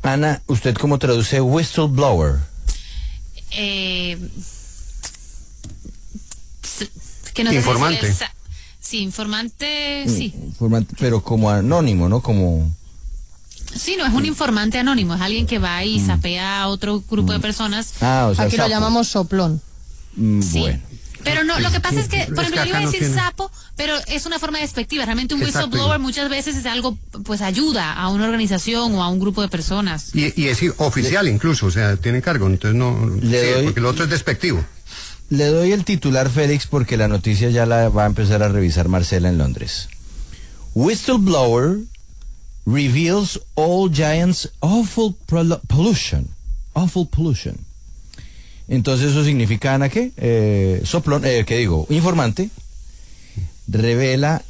Ana, ¿usted cómo traduce whistleblower? Que no informante. Sí, informante, sí. Informante, pero como anónimo, ¿no? Como... Sí, no es un informante anónimo, es alguien que va y sapea a otro grupo de personas. O sea, Aquí sapo. lo llamamos soplón. Sí. Bueno. Pero no, lo que pasa es que, por ejemplo, yo iba a decir tiene... sapo, pero es una forma despectiva. Realmente un Exacto. whistleblower muchas veces es algo, pues ayuda a una organización o a un grupo de personas. Y es oficial incluso, o sea, tiene cargo, entonces no... porque lo otro es despectivo. Le doy el titular, Félix, porque la noticia ya la va a empezar a revisar Marcela en Londres. Whistleblower reveals All Giants' awful pollution. Awful pollution. Entonces eso significa, Ana, ¿qué? Soplón, ¿qué digo? Informante revela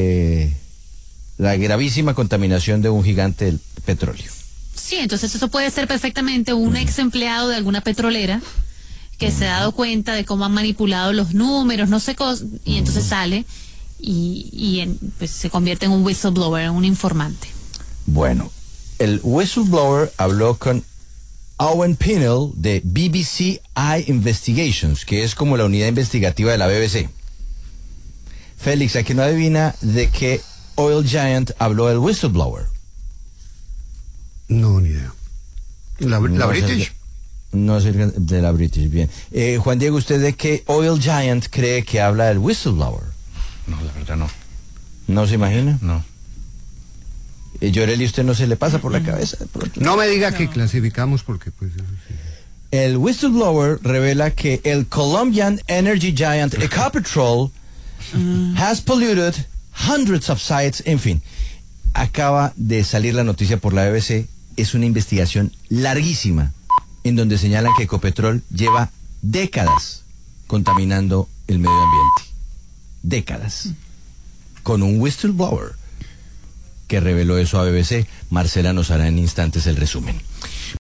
la gravísima contaminación de un gigante del petróleo. Sí, entonces eso puede ser perfectamente un ex empleado de alguna petrolera que se ha dado cuenta de cómo han manipulado los números, no sé, y entonces sale pues se convierte en un whistleblower, en un informante. Bueno, el whistleblower habló con Owen Pennell de BBC Investigations, que es como la unidad investigativa de la BBC. Félix, aquí no adivina de qué oil giant habló el whistleblower. No, ni idea. ¿La British? No es de la British, bien. Juan Diego, ¿usted de qué oil giant cree que habla el whistleblower? No, la verdad no. ¿No se imagina? No. Llorelli, ¿usted no se le pasa por la cabeza de pronto? No me diga que clasificamos porque pues eso sí. El whistleblower revela que el Colombian energy giant Ecopetrol has polluted hundreds of sites. En fin, acaba de salir la noticia por la BBC. Es una investigación larguísima en donde señalan que Ecopetrol lleva décadas contaminando el medio ambiente. Décadas. Con un whistleblower que reveló eso a BBC. Marcela nos hará en instantes el resumen.